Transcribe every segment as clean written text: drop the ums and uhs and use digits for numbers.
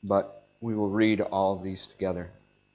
but we will read all of these together.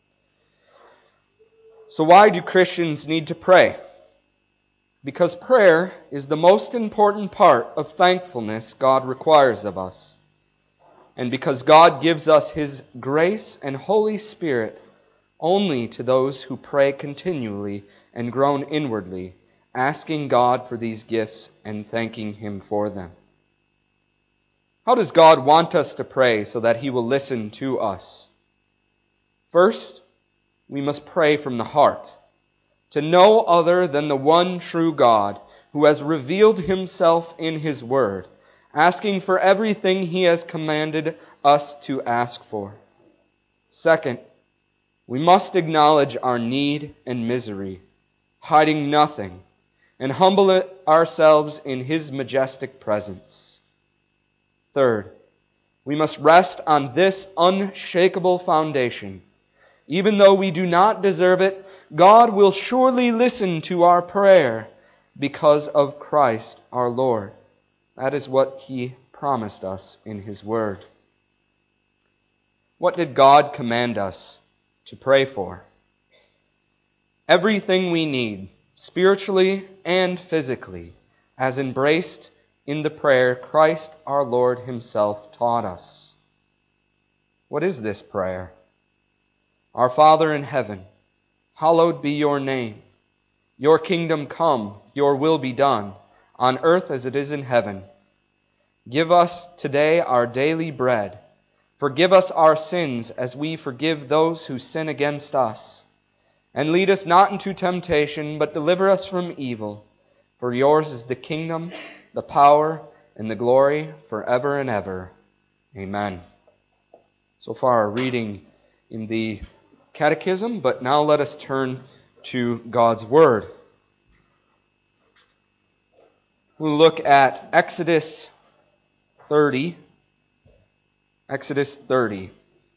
So why do Christians need to pray? Because prayer is the most important part of thankfulness God requires of us. And because God gives us His grace and Holy Spirit only to those who pray continually and groan inwardly, asking God for these gifts and thanking Him for them. How does God want us to pray so that He will listen to us? First, we must pray from the heart, to no other than the one true God who has revealed Himself in His Word, asking for everything He has commanded us to ask for. Second, we must acknowledge our need and misery, hiding nothing, and humble ourselves in His majestic presence. Third, we must rest on this unshakable foundation. Even though we do not deserve it, God will surely listen to our prayer because of Christ our Lord. That is what He promised us in His Word. What did God command us to pray for? Everything we need, spiritually and physically, as embraced in the prayer Christ our Lord Himself taught us. What is this prayer? Our Father in heaven, hallowed be your name. Your kingdom come, your will be done, on earth as it is in heaven. Give us today our daily bread. Forgive us our sins as we forgive those who sin against us. And lead us not into temptation, but deliver us from evil. For yours is the kingdom, the power, and the glory forever and ever. Amen. So far, our reading in the Catechism, but now let us turn to God's Word. We'll look at Exodus 30. Exodus 30.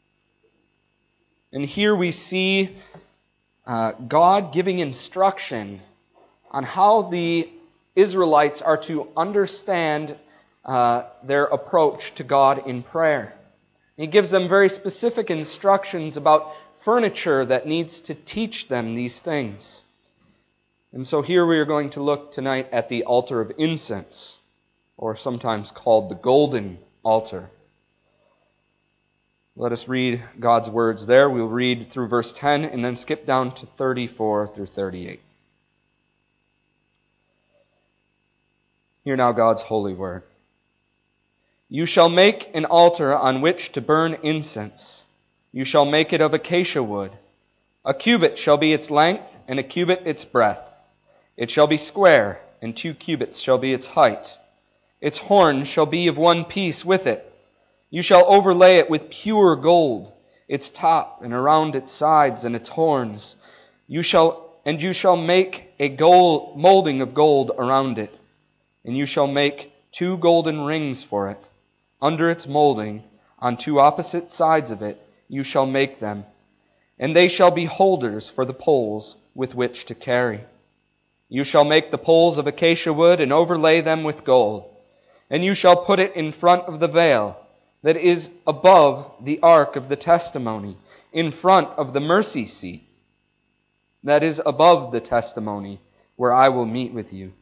And here we see God giving instruction on how the Israelites are to understand their approach to God in prayer. He gives them very specific instructions about furniture that needs to teach them these things. And so here we are going to look tonight at the altar of incense, or sometimes called the golden altar. Let us read God's words there. We'll read through verse 10 and then skip down to 34 through 38. Hear now God's holy word. You shall make an altar on which to burn incense. You shall make it of acacia wood. A cubit shall be its length, and a cubit its breadth. It shall be square, and 2 cubits shall be its height. Its horn shall be of one piece with it. You shall overlay it with pure gold, its top and around its sides and its horns. You shall make a gold molding of gold around it. And you shall make 2 golden rings for it. Under its molding, on 2 opposite sides of it, you shall make them. And they shall be holders for the poles with which to carry. You shall make the poles of acacia wood and overlay them with gold. And you shall put it in front of the veil that is above the ark of the testimony, in front of the mercy seat that is above the testimony, where I will meet with you.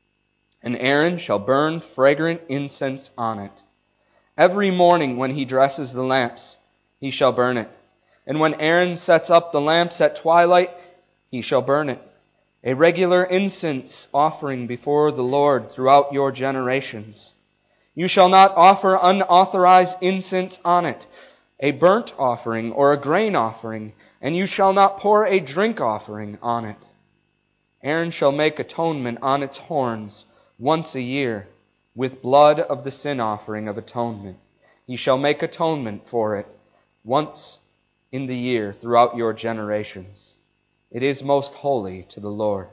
And Aaron shall burn fragrant incense on it. Every morning when he dresses the lamps, he shall burn it. And when Aaron sets up the lamps at twilight, he shall burn it. A regular incense offering before the Lord throughout your generations. You shall not offer unauthorized incense on it, a burnt offering or a grain offering, and you shall not pour a drink offering on it. Aaron shall make atonement on its horns once a year, with blood of the sin offering of atonement. He shall make atonement for it once in the year throughout your generations. It is most holy to the Lord.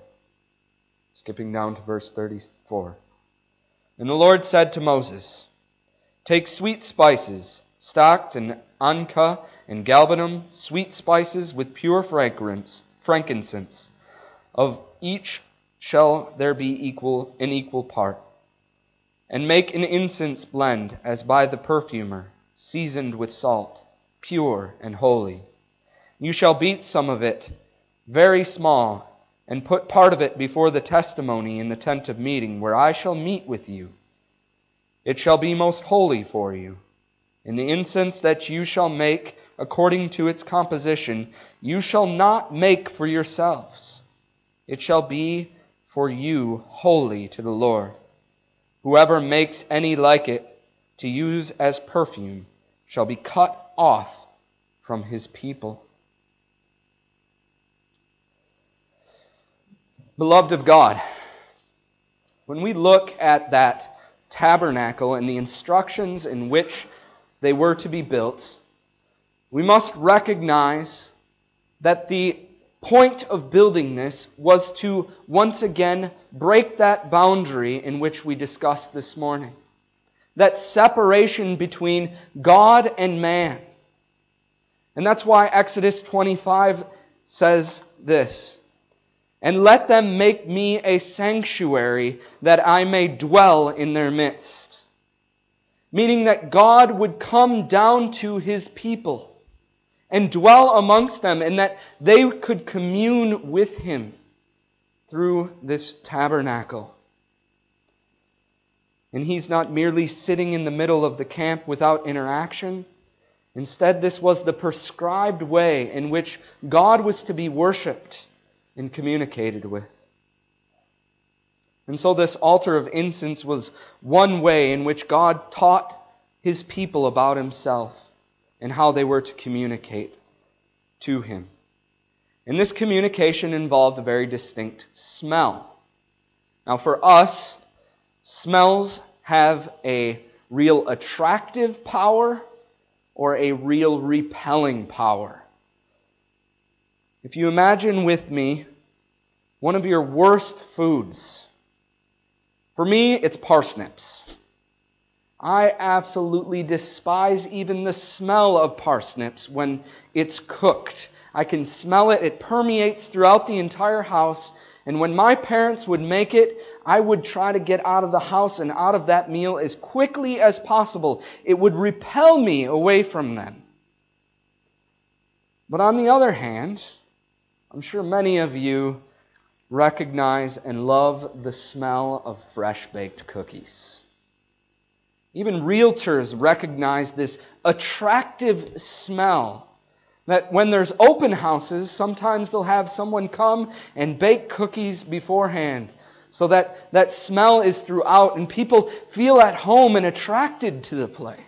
Skipping down to verse 34. And the Lord said to Moses, Take sweet spices, stocked and anka and galbanum, sweet spices with pure frankincense. Of each shall there be an equal part. And make an incense blend as by the perfumer, seasoned with salt. pure and holy. You shall beat some of it, very small, and put part of it before the testimony in the tent of meeting, where I shall meet with you. It shall be most holy for you. And the incense that you shall make according to its composition, you shall not make for yourselves. It shall be for you holy to the Lord. Whoever makes any like it to use as perfume shall be cut off from his people. Beloved of God, when we look at that tabernacle and the instructions in which they were to be built, we must recognize that the point of building this was to once again break that boundary in which we discussed this morning. That separation between God and man. And that's why Exodus 25 says this, "And let them make me a sanctuary that I may dwell in their midst." Meaning that God would come down to His people and dwell amongst them, and that they could commune with Him through this tabernacle. And He's not merely sitting in the middle of the camp without interaction. Instead, this was the prescribed way in which God was to be worshipped and communicated with. And so this altar of incense was one way in which God taught His people about Himself and how they were to communicate to Him. And this communication involved a very distinct smell. Now for us, smells have a real attractive power or a real repelling power. If you imagine with me one of your worst foods. For me, it's parsnips. I absolutely despise even the smell of parsnips when it's cooked. I can smell it. It permeates throughout the entire house. And when my parents would make it, I would try to get out of the house and out of that meal as quickly as possible. It would repel me away from them. But on the other hand, I'm sure many of you recognize and love the smell of fresh-baked cookies. Even realtors recognize this attractive smell. That when there's open houses, sometimes they'll have someone come and bake cookies beforehand. So that smell is throughout and people feel at home and attracted to the place.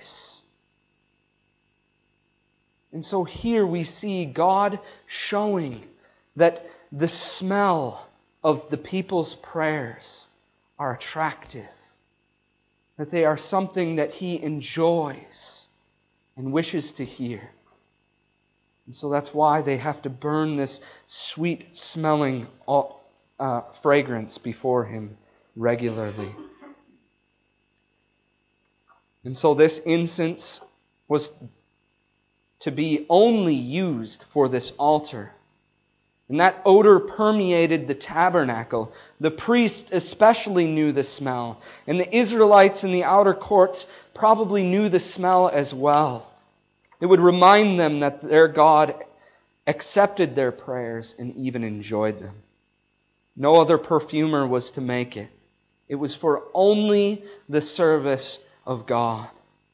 And so here we see God showing that the smell of the people's prayers are attractive. That they are something that He enjoys and wishes to hear. And so that's why they have to burn this sweet-smelling fragrance before Him regularly. And so this incense was to be only used for this altar. And that odor permeated the tabernacle. The priest especially knew the smell. And the Israelites in the outer courts probably knew the smell as well. It would remind them that their God accepted their prayers and even enjoyed them. No other perfumer was to make it. It was for only the service of God.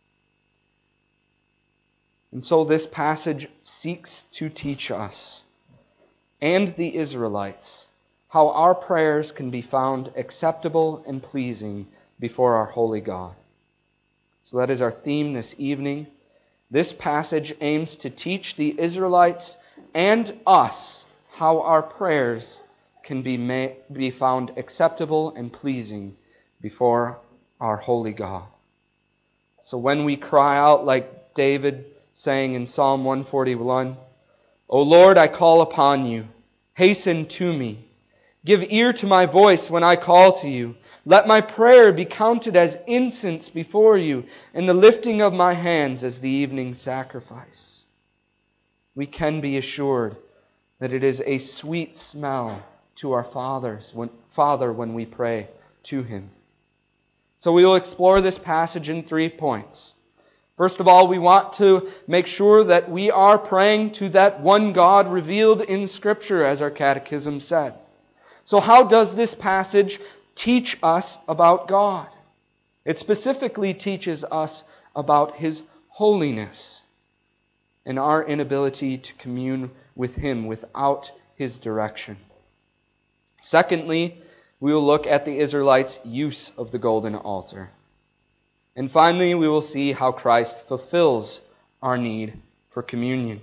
And so this passage seeks to teach us and the Israelites how our prayers can be found acceptable and pleasing before our holy God. So that is our theme this evening. This passage aims to teach the Israelites and us how our prayers can be found acceptable and pleasing before our holy God. So when we cry out like David sang in Psalm 141, "O Lord, I call upon you. Hasten to me. Give ear to my voice when I call to you. Let my prayer be counted as incense before you, and the lifting of my hands as the evening sacrifice." We can be assured that it is a sweet smell to our Father when we pray to Him. So we will explore this passage in 3 points. First of all, we want to make sure that we are praying to that one God revealed in Scripture, as our catechism said. So how does this passage teach us about God? It specifically teaches us about His holiness and our inability to commune with Him without His direction. Secondly, we will look at the Israelites' use of the golden altar. And finally, we will see how Christ fulfills our need for communion.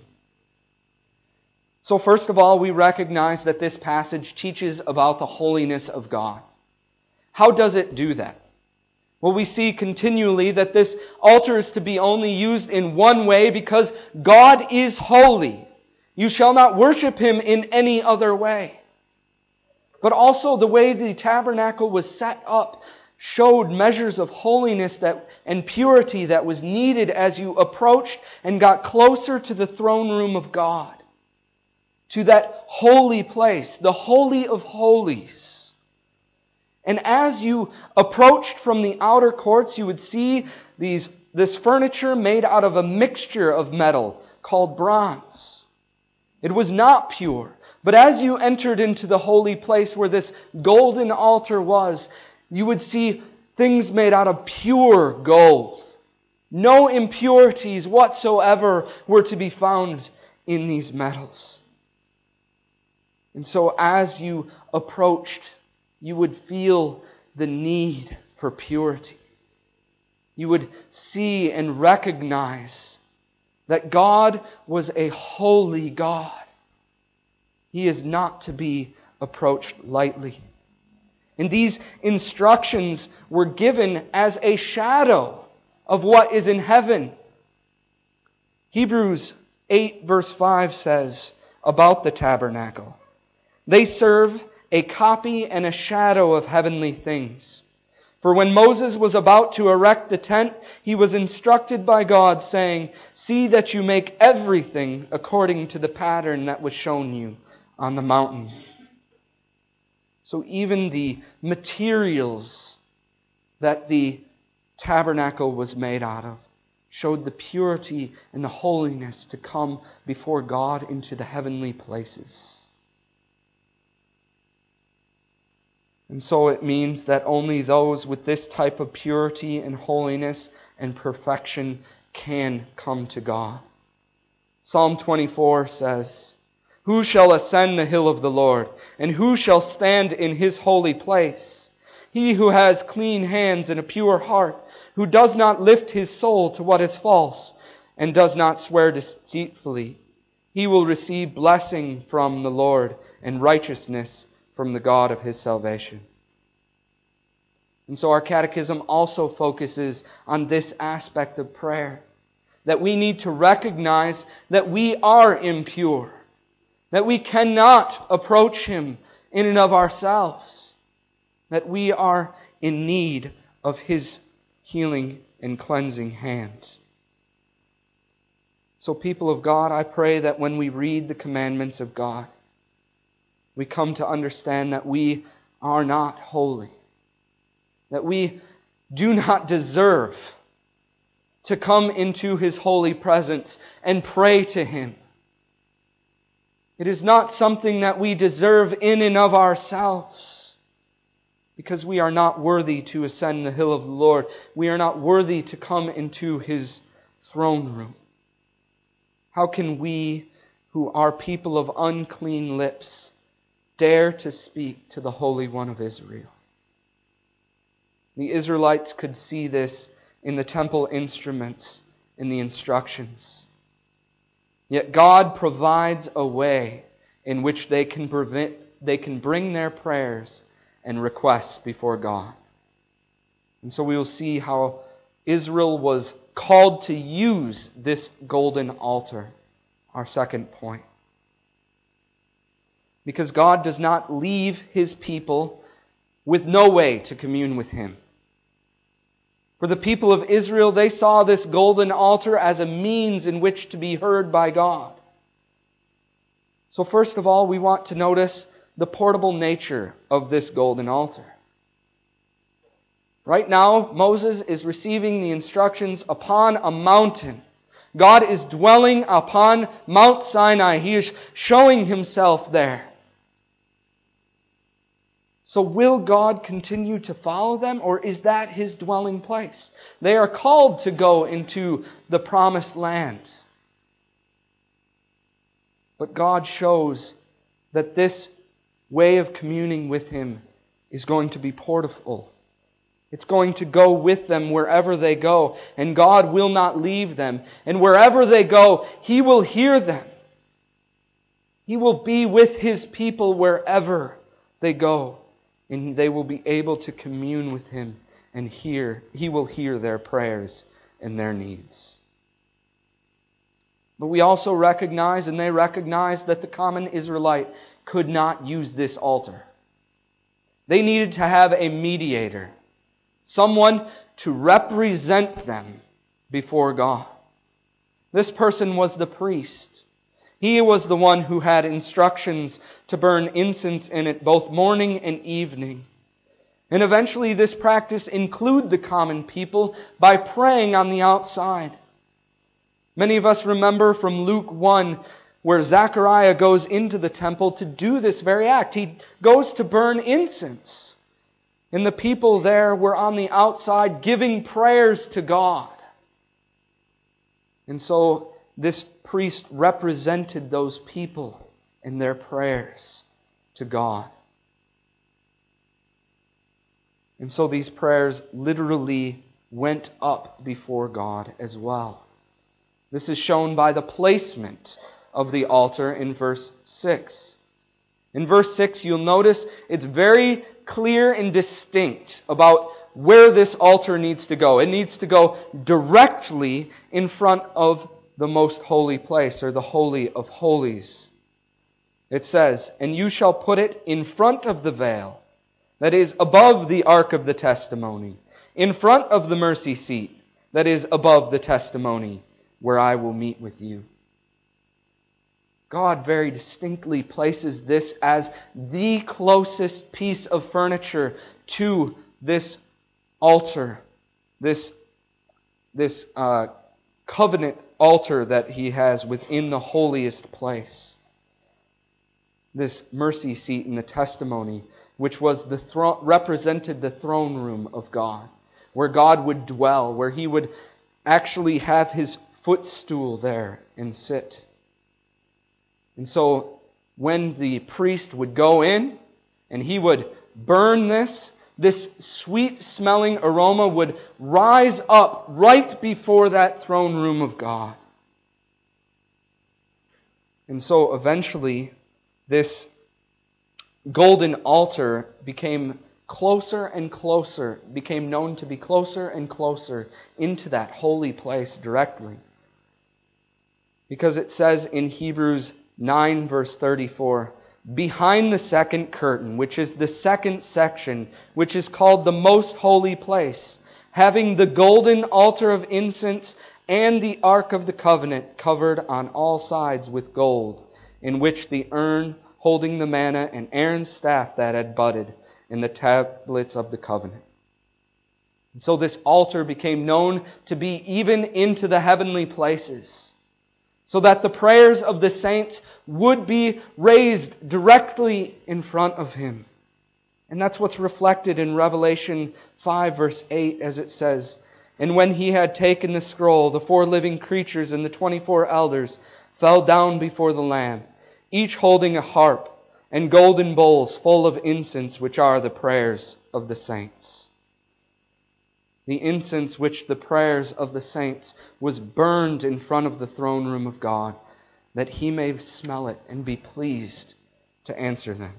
So first of all, we recognize that this passage teaches about the holiness of God. How does it do that? Well, we see continually that this altar is to be only used in one way because God is holy. You shall not worship Him in any other way. But also the way the tabernacle was set up showed measures of holiness and purity that was needed as you approached and got closer to the throne room of God, to that holy place, the Holy of Holies. And as you approached from the outer courts, you would see this furniture made out of a mixture of metal called bronze. It was not pure. But as you entered into the holy place where this golden altar was, you would see things made out of pure gold. No impurities whatsoever were to be found in these metals. And so as you approached, you would feel the need for purity. You would see and recognize that God was a holy God. He is not to be approached lightly. And these instructions were given as a shadow of what is in heaven. Hebrews 8 verse 5 says about the tabernacle, "They serve a copy and a shadow of heavenly things. For when Moses was about to erect the tent, he was instructed by God, saying, 'See that you make everything according to the pattern that was shown you on the mountain.'" So even the materials that the tabernacle was made out of showed the purity and the holiness to come before God into the heavenly places. And so it means that only those with this type of purity and holiness and perfection can come to God. Psalm 24 says, "Who shall ascend the hill of the Lord? And who shall stand in His holy place? He who has clean hands and a pure heart, who does not lift his soul to what is false, and does not swear deceitfully. He will receive blessing from the Lord and righteousness from the God of his salvation." And so our catechism also focuses on this aspect of prayer, that we need to recognize that we are impure, that we cannot approach Him in and of ourselves, that we are in need of His healing and cleansing hands. So people of God, I pray that when we read the commandments of God, we come to understand that we are not holy, that we do not deserve to come into His holy presence and pray to Him. It is not something that we deserve in and of ourselves, because we are not worthy to ascend the hill of the Lord. We are not worthy to come into His throne room. How can we, who are people of unclean lips, dare to speak to the Holy One of Israel? The Israelites could see this in the temple instruments, in the instructions. Yet God provides a way in which they can bring their prayers and requests before God. And so we will see how Israel was called to use this golden altar, our second point. Because God does not leave His people with no way to commune with Him. For the people of Israel, they saw this golden altar as a means in which to be heard by God. So first of all, we want to notice the portable nature of this golden altar. Right now, Moses is receiving the instructions upon a mountain. God is dwelling upon Mount Sinai. He is showing Himself there. So will God continue to follow them, or is that His dwelling place? They are called to go into the promised land. But God shows that this way of communing with Him is going to be portable. It's going to go with them wherever they go, and God will not leave them. And wherever they go, He will hear them. He will be with His people wherever they go, and they will be able to commune with Him and He will hear their prayers and their needs. But we also recognize, and they recognize, that the common Israelite could not use this altar. They needed to have a mediator, someone to represent them before God. This person was the priest. He was the one who had instructions to burn incense in it both morning and evening. And eventually this practice included the common people by praying on the outside. Many of us remember from Luke 1 where Zechariah goes into the temple to do this very act. He goes to burn incense. And the people there were on the outside giving prayers to God. And so this priest represented those people in their prayers to God. And so these prayers literally went up before God as well. This is shown by the placement of the altar in verse 6. In verse 6, you'll notice it's very clear and distinct about where this altar needs to go. It needs to go directly in front of the most holy place, or the Holy of Holies. It says, "And you shall put it in front of the veil, that is above the ark of the testimony, in front of the mercy seat, that is above the testimony, where I will meet with you." God very distinctly places this as the closest piece of furniture to this altar, this covenant altar that He has within the holiest place. This mercy seat and the testimony, which was represented the throne room of God, where God would dwell, where He would actually have His footstool there and sit. And so when the priest would go in and he would burn this sweet-smelling aroma would rise up right before that throne room of God. And so eventually this golden altar became closer and closer, became known to be closer and closer into that holy place directly. Because it says in Hebrews 9 verse 34, "Behind the second curtain, which is the second section, which is called the most holy place, having the golden altar of incense and the ark of the covenant covered on all sides with gold, in which the urn holding the manna and Aaron's staff that had budded, and the tablets of the covenant." And so this altar became known to be even into the heavenly places, so that the prayers of the saints would be raised directly in front of Him. And that's what's reflected in Revelation 5 verse 8 as it says, "And when He had taken the scroll, the 4 living creatures and the 24 elders fell down before the Lamb, each holding a harp and golden bowls full of incense, which are the prayers of the saints." The incense which the prayers of the saints was burned in front of the throne room of God, that He may smell it and be pleased to answer them.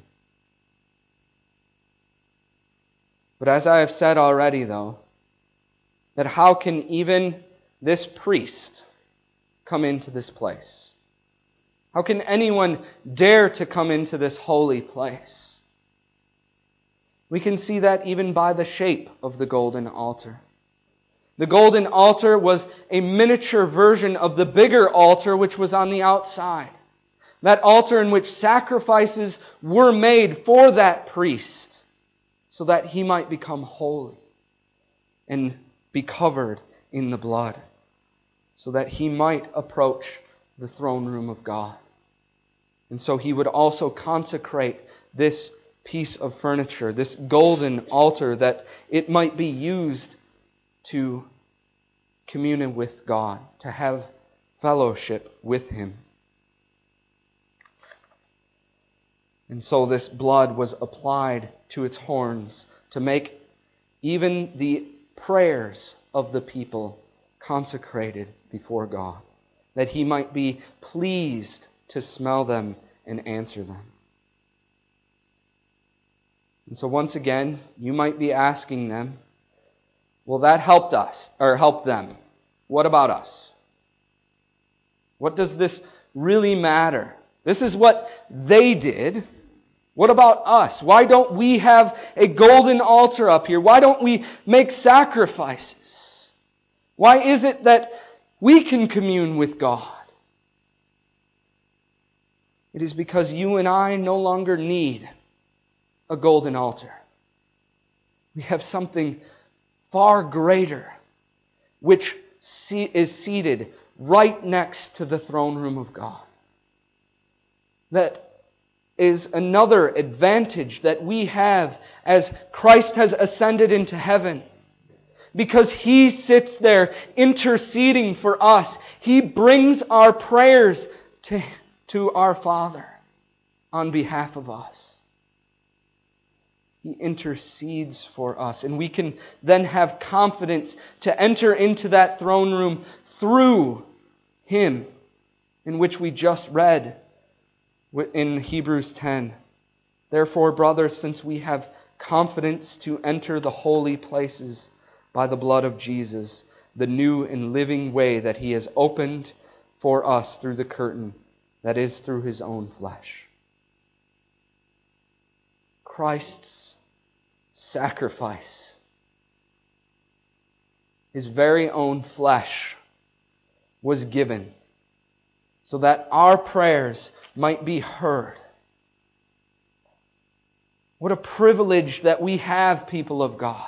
But as I have said already, though, that how can even this priest come into this place? How can anyone dare to come into this holy place? We can see that even by the shape of the golden altar. The golden altar was a miniature version of the bigger altar which was on the outside. That altar in which sacrifices were made for that priest so that he might become holy. and be covered in the blood, so that He might approach the throne room of God. And so He would also consecrate this piece of furniture, this golden altar, that it might be used to commune with God, to have fellowship with Him. And so this blood was applied to its horns to make even the prayers of the people consecrated before God, that He might be pleased to smell them and answer them. And so once again, you might be asking them, well, that helped us, or helped them. What about us? What does this really matter? This is what they did. What about us? Why don't we have a golden altar up here? Why don't we make sacrifices? Why is it that we can commune with God? It is because you and I no longer need a golden altar. We have something far greater, which is seated right next to the throne room of God. That is another advantage that we have as Christ has ascended into heaven. Because He sits there interceding for us. He brings our prayers to our Father on behalf of us. He intercedes for us. And we can then have confidence to enter into that throne room through Him, in which we just read in Hebrews 10. Therefore, brothers, since we have confidence to enter the holy places by the blood of Jesus, the new and living way that He has opened for us through the curtain, that is, through His own flesh. Christ's sacrifice, His very own flesh, was given so that our prayers might be heard. What a privilege that we have, people of God.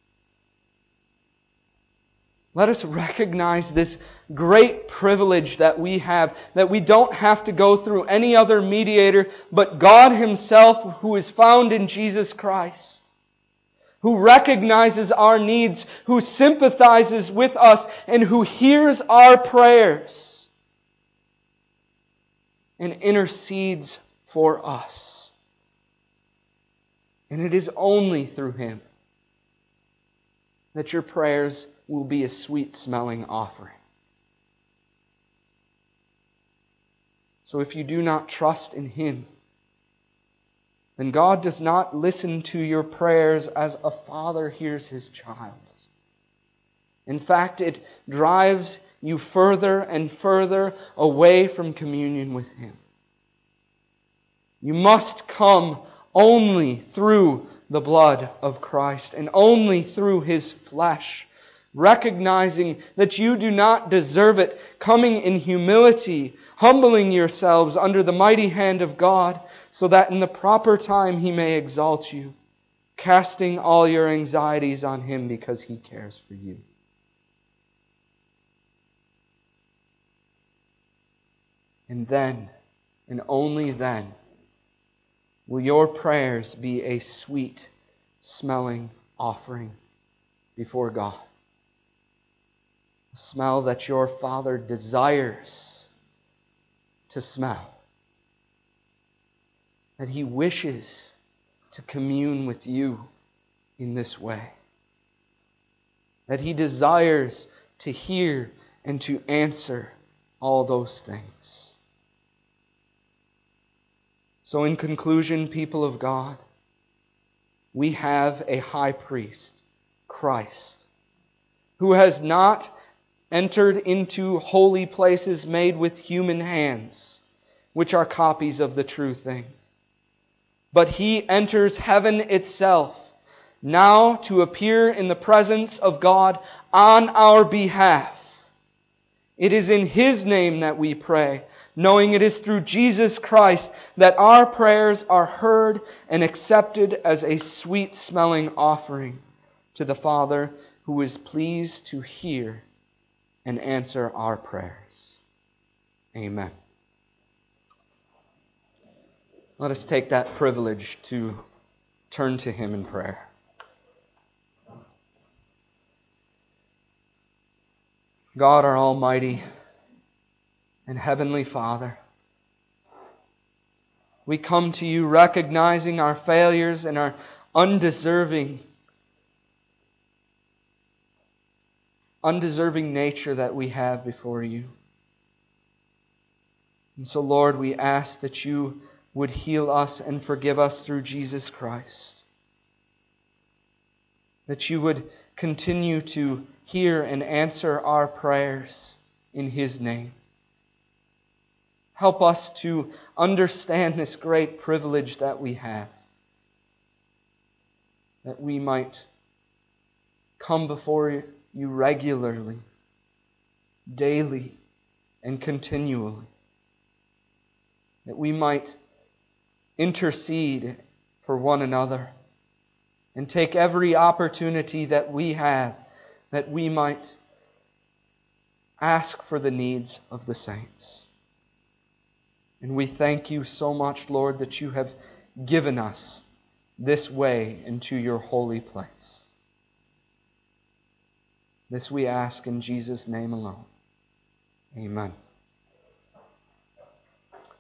Let us recognize this great privilege that we have, that we don't have to go through any other mediator but God Himself, who is found in Jesus Christ, who recognizes our needs, who sympathizes with us, and who hears our prayers and intercedes for us. And it is only through Him that your prayers will be a sweet-smelling offering. So if you do not trust in Him, then God does not listen to your prayers as a father hears his child. In fact, it drives you further and further away from communion with Him. You must come only through the blood of Christ and only through His flesh, recognizing that you do not deserve it, coming in humility, humbling yourselves under the mighty hand of God, so that in the proper time He may exalt you, casting all your anxieties on Him because He cares for you. And then, and only then, will your prayers be a sweet-smelling offering before God. A smell that your Father desires to smell. That He wishes to commune with you in this way. That He desires to hear and to answer all those things. So in conclusion, people of God, we have a high priest, Christ, who has not entered into holy places made with human hands, which are copies of the true thing. But He enters heaven itself, now to appear in the presence of God on our behalf. It is in His name that we pray, knowing it is through Jesus Christ that our prayers are heard and accepted as a sweet-smelling offering to the Father who is pleased to hear and answer our prayers. Amen. Let us take that privilege to turn to Him in prayer. God, our Almighty and Heavenly Father, we come to You recognizing our failures and our undeserving nature that we have before You. And so, Lord, we ask that You would heal us and forgive us through Jesus Christ. That You would continue to hear and answer our prayers in His name. Help us to understand this great privilege that we have, that we might come before You regularly, daily, and continually, that we might intercede for one another and take every opportunity that we have, that we might ask for the needs of the saints. And we thank You so much, Lord, that You have given us this way into Your holy place. This we ask in Jesus' name alone. Amen.